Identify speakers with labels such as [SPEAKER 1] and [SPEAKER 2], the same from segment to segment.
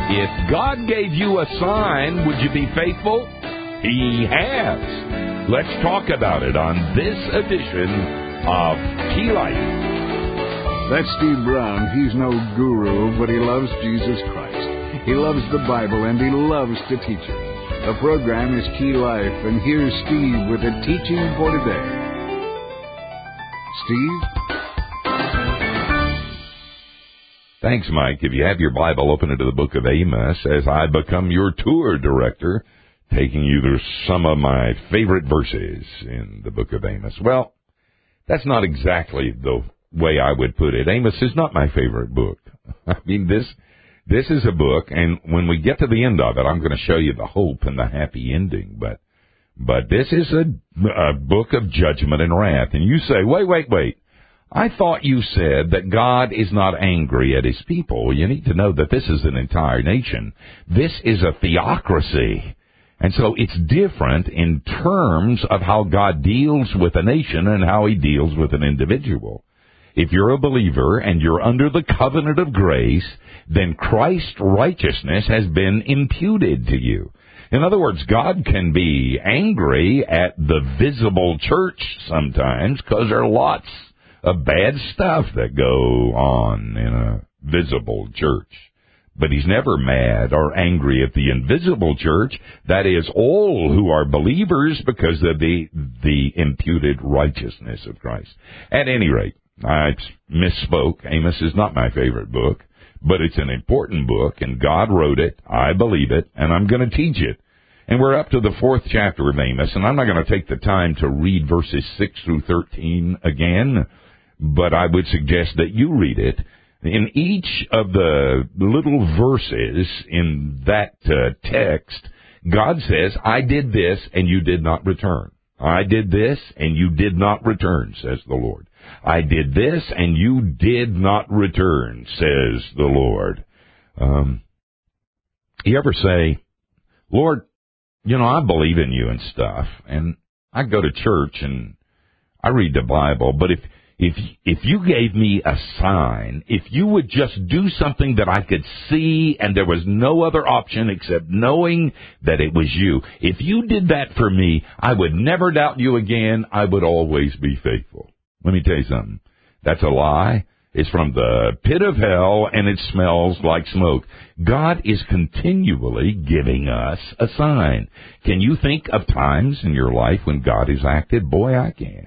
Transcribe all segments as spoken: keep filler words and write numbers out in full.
[SPEAKER 1] If God gave you a sign, would you be faithful? He has. Let's talk about it on this edition of Key Life.
[SPEAKER 2] That's Steve Brown. He's no guru, but he loves Jesus Christ. He loves the Bible, and he loves to teach it. The program is Key Life, and here's Steve with the teaching for today. Steve?
[SPEAKER 1] Thanks, Mike. If you have your Bible, open it to the book of Amos as I become your tour director, taking you through some of my favorite verses in the book of Amos. Well, that's not exactly the way I would put it. Amos is not my favorite book. I mean, this this is a book, and when we get to the end of it, I'm going to show you the hope and the happy ending. But but this is a, a book of judgment and wrath. And you say, wait, wait, wait. I thought you said that God is not angry at his people. You need to know that this is an entire nation. This is a theocracy. And so it's different in terms of how God deals with a nation and how he deals with an individual. If you're a believer and you're under the covenant of grace, then Christ's righteousness has been imputed to you. In other words, God can be angry at the visible church sometimes because there are lots of bad stuff that go on in a visible church. But he's never mad or angry at the invisible church, that is, all who are believers because of the, the imputed righteousness of Christ. At any rate, I misspoke. Amos is not my favorite book, but it's an important book, and God wrote it, I believe it, and I'm going to teach it. And we're up to the fourth chapter of Amos, and I'm not going to take the time to read verses six through thirteen again, but I would suggest that you read it. In each of the little verses in that uh, text, God says, I did this and you did not return. I did this and you did not return, says the Lord. I did this and you did not return, says the Lord. Um, you ever say, Lord, you know, I believe in you and stuff, and I go to church and I read the Bible, but if If if you gave me a sign, if you would just do something that I could see and there was no other option except knowing that it was you, if you did that for me, I would never doubt you again. I would always be faithful. Let me tell you something. That's a lie. It's from the pit of hell, and it smells like smoke. God is continually giving us a sign. Can you think of times in your life when God has acted? Boy, I can.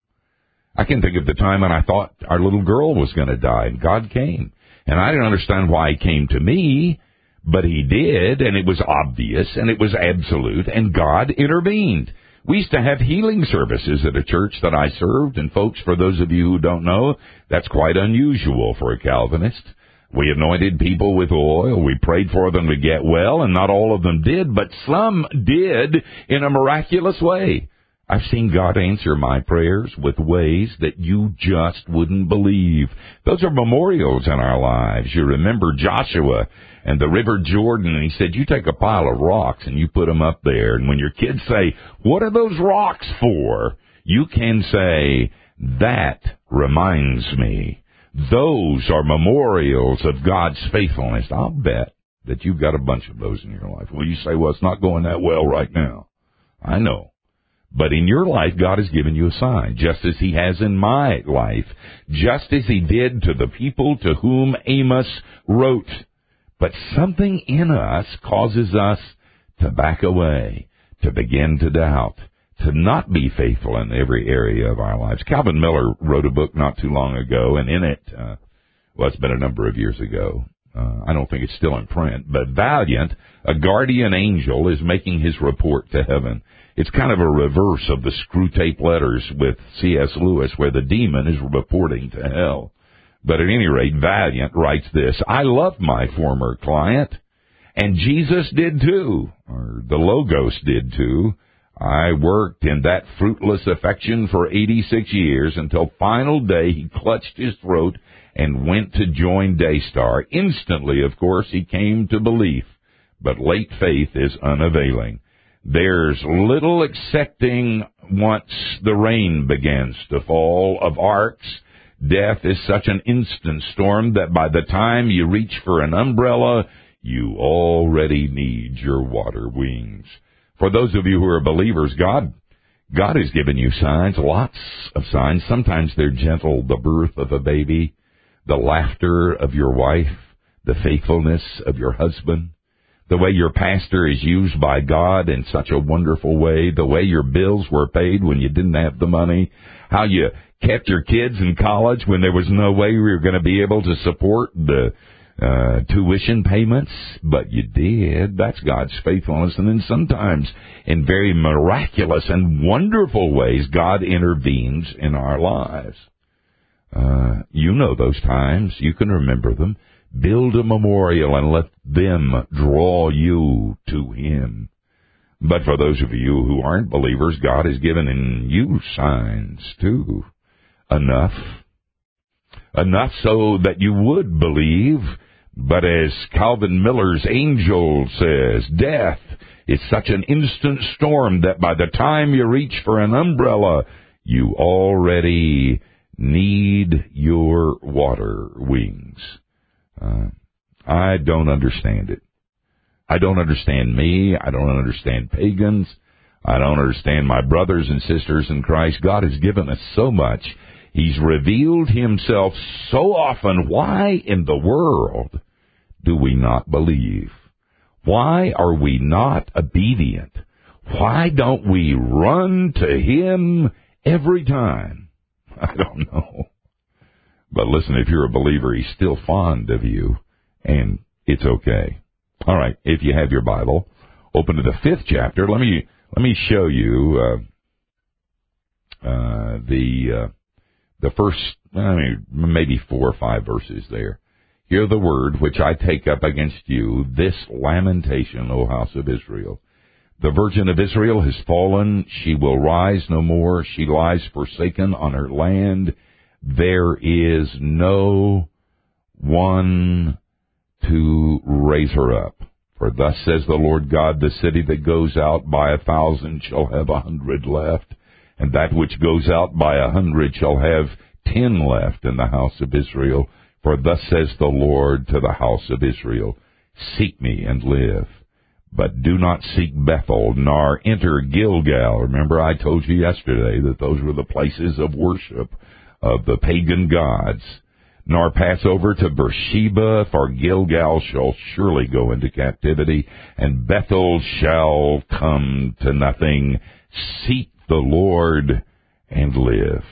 [SPEAKER 1] I can think of the time when I thought our little girl was going to die, and God came. And I didn't understand why he came to me, but he did, and it was obvious, and it was absolute, and God intervened. We used to have healing services at a church that I served, and folks, for those of you who don't know, that's quite unusual for a Calvinist. We anointed people with oil, we prayed for them to get well, and not all of them did, but some did in a miraculous way. I've seen God answer my prayers with ways that you just wouldn't believe. Those are memorials in our lives. You remember Joshua and the River Jordan, and he said, you take a pile of rocks and you put them up there. And when your kids say, what are those rocks for? You can say, that reminds me. Those are memorials of God's faithfulness. I'll bet that you've got a bunch of those in your life. Well, you say, well, it's not going that well right now. I know. But in your life, God has given you a sign, just as he has in my life, just as he did to the people to whom Amos wrote. But something in us causes us to back away, to begin to doubt, to not be faithful in every area of our lives. Calvin Miller wrote a book not too long ago, and in it, uh, well, it's been a number of years ago. Uh, I don't think it's still in print, but Valiant, a guardian angel, is making his report to heaven. It's kind of a reverse of the screw tape letters with C S Lewis, where the demon is reporting to hell. But at any rate, Valiant writes this, I love my former client, and Jesus did too, or the Logos did too. I worked in that fruitless affection for eighty-six years until final day he clutched his throat and went to join Daystar. Instantly, of course, he came to belief, but late faith is unavailing. There's little accepting once the rain begins to fall of arcs. Death is such an instant storm that by the time you reach for an umbrella, you already need your water wings. For those of you who are believers, God, God has given you signs, lots of signs. Sometimes they're gentle, the birth of a baby, the laughter of your wife, the faithfulness of your husband, the way your pastor is used by God in such a wonderful way, the way your bills were paid when you didn't have the money, how you kept your kids in college when there was no way we were going to be able to support the uh, tuition payments, but you did. That's God's faithfulness. And then sometimes in very miraculous and wonderful ways, God intervenes in our lives. Uh, you know those times. You can remember them. Build a memorial and let them draw you to Him. But for those of you who aren't believers, God has given in you signs too. Enough. Enough so that you would believe. But as Calvin Miller's angel says, death is such an instant storm that by the time you reach for an umbrella, you already need your water wings. Uh, I don't understand it. I don't understand me. I don't understand pagans. I don't understand my brothers and sisters in Christ. God has given us so much. He's revealed Himself so often. Why in the world do we not believe? Why are we not obedient? Why don't we run to Him every time? I don't know. But listen, if you're a believer, He's still fond of you, and it's okay. All right, if you have your Bible, open to the fifth chapter. Let me let me show you uh, uh, the uh, the first, I mean, maybe four or five verses there. Hear the word which I take up against you, this lamentation, O house of Israel. The virgin of Israel has fallen. She will rise no more. She lies forsaken on her land. There is no one to raise her up. For thus says the Lord God, the city that goes out by a thousand shall have a hundred left, and that which goes out by a hundred shall have ten left in the house of Israel. For thus says the Lord to the house of Israel, seek me and live, but do not seek Bethel, nor enter Gilgal. Remember I told you yesterday that those were the places of worship of the pagan gods. Nor pass over to Beersheba, for Gilgal shall surely go into captivity, and Bethel shall come to nothing. Seek the Lord and live.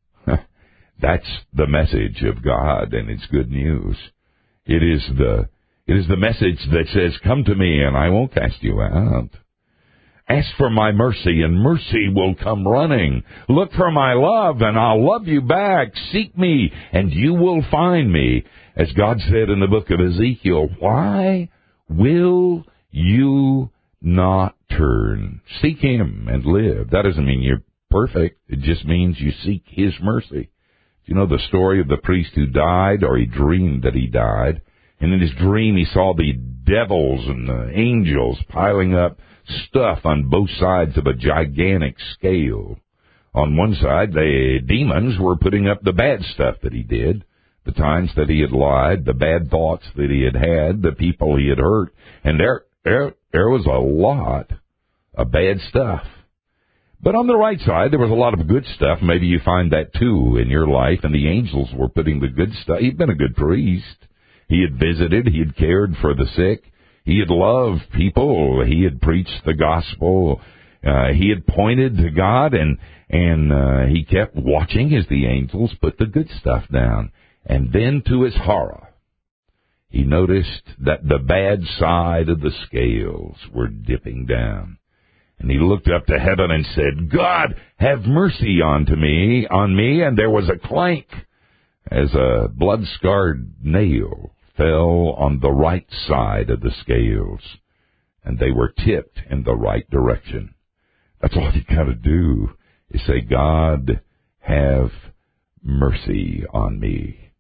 [SPEAKER 1] That's the message of God, and it's good news. It is the it is the message that says, come to me, and I won't cast you out. Ask for my mercy, and mercy will come running. Look for my love, and I'll love you back. Seek me, and you will find me. As God said in the book of Ezekiel, why will you not turn? Seek Him and live. That doesn't mean you're perfect. It just means you seek His mercy. You know the story of the priest who died, or he dreamed that he died, and in his dream he saw the devils and the angels piling up stuff on both sides of a gigantic scale. On one side, the demons were putting up the bad stuff that he did, the times that he had lied, the bad thoughts that he had had, the people he had hurt, and there, there, there was a lot of bad stuff. But on the right side, there was a lot of good stuff. Maybe you find that too in your life, and the angels were putting the good stuff. He'd been a good priest. He had visited. He had cared for the sick. He had loved people. He had preached the gospel. Uh, he had pointed to God, and and uh, he kept watching as the angels put the good stuff down. And then, to his horror, he noticed that the bad side of the scales were dipping down. And he looked up to heaven and said, God, have mercy unto me, on me. And there was a clank as a blood-scarred nail fell on the right side of the scales, and they were tipped in the right direction. That's all you got to do is say, God, have mercy on me.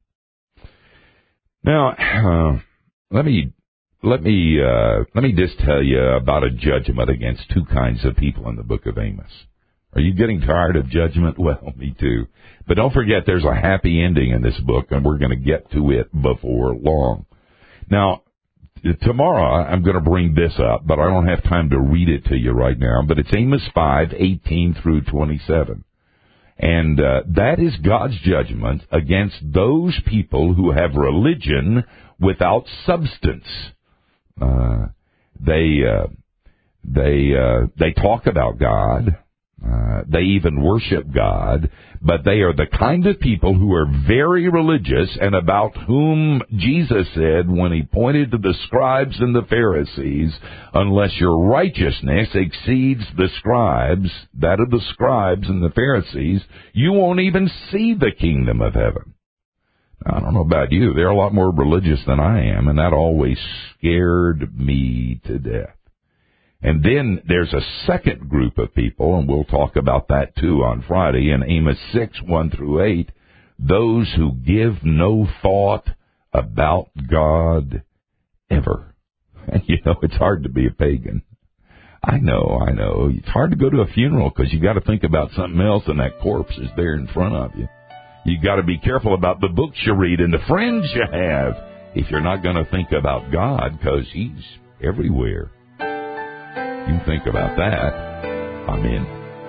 [SPEAKER 1] Now, uh, let me let me uh, let me just tell you about a judgment against two kinds of people in the book of Amos. Are you getting tired of judgment? Well, me too. But don't forget, there's a happy ending in this book, and we're going to get to it before long. Now, tomorrow I'm going to bring this up, but I don't have time to read it to you right now. But it's Amos five, eighteen through twenty-seven. And uh, that is God's judgment against those people who have religion without substance. Uh, they uh, they uh, they talk about God. Uh, they even worship God, but they are the kind of people who are very religious and about whom Jesus said when he pointed to the scribes and the Pharisees, unless your righteousness exceeds the scribes, that of the scribes and the Pharisees, you won't even see the kingdom of heaven. I don't know about you. They're a lot more religious than I am, and that always scared me to death. And then there's a second group of people, and we'll talk about that too on Friday, in Amos six, one through eight, those who give no thought about God ever. And you know, it's hard to be a pagan. I know, I know. It's hard to go to a funeral because you got to think about something else, and that corpse is there in front of you. You got to be careful about the books you read and the friends you have if you're not going to think about God, because he's everywhere. You think about that, I'm in.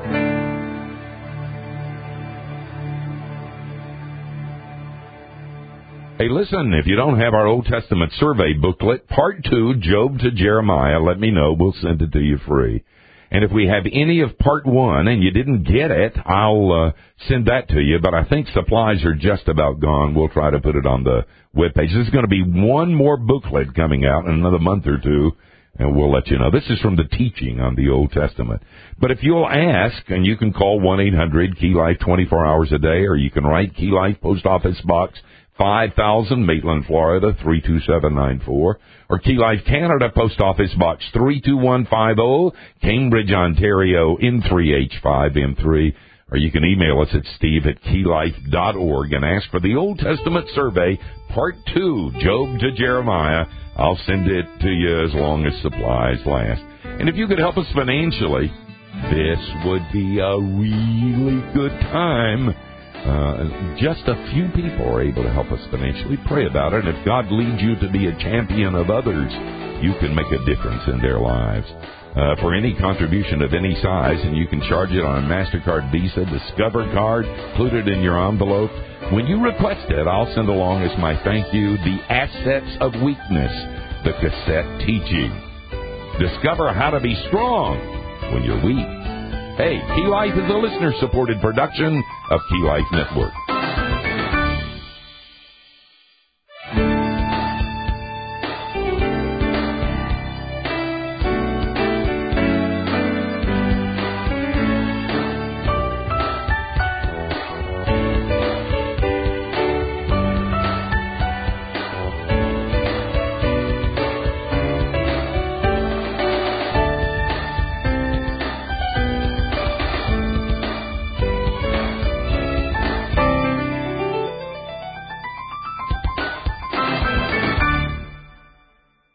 [SPEAKER 1] Hey, listen, if you don't have our Old Testament survey booklet, Part two, Job to Jeremiah, let me know. We'll send it to you free. And if we have any of Part one and you didn't get it, I'll uh, send that to you. But I think supplies are just about gone. We'll try to put it on the webpage. There's going to be one more booklet coming out in another month or two. And we'll let you know. This is from the teaching on the Old Testament. But if you'll ask, and you can call one eight hundred Key Life twenty-four hours a day, or you can write Key Life, Post Office Box five thousand, Maitland, Florida, three two seven nine four, or Key Life Canada, Post Office Box three two one five zero, Cambridge, Ontario, N three H five M three, or you can email us at steve at key life dot org and ask for the Old Testament survey, Part two, Job to Jeremiah. I'll send it to you as long as supplies last. And if you could help us financially, this would be a really good time. Uh, just a few people are able to help us financially. Pray about it. And if God leads you to be a champion of others, you can make a difference in their lives. Uh, for any contribution of any size, and you can charge it on a MasterCard, Visa, Discover card, include it in your envelope. When you request it, I'll send along as my thank you The Assets of Weakness, the cassette teaching. Discover how to be strong when you're weak. Hey, Key Life is a listener-supported production of Key Life Network.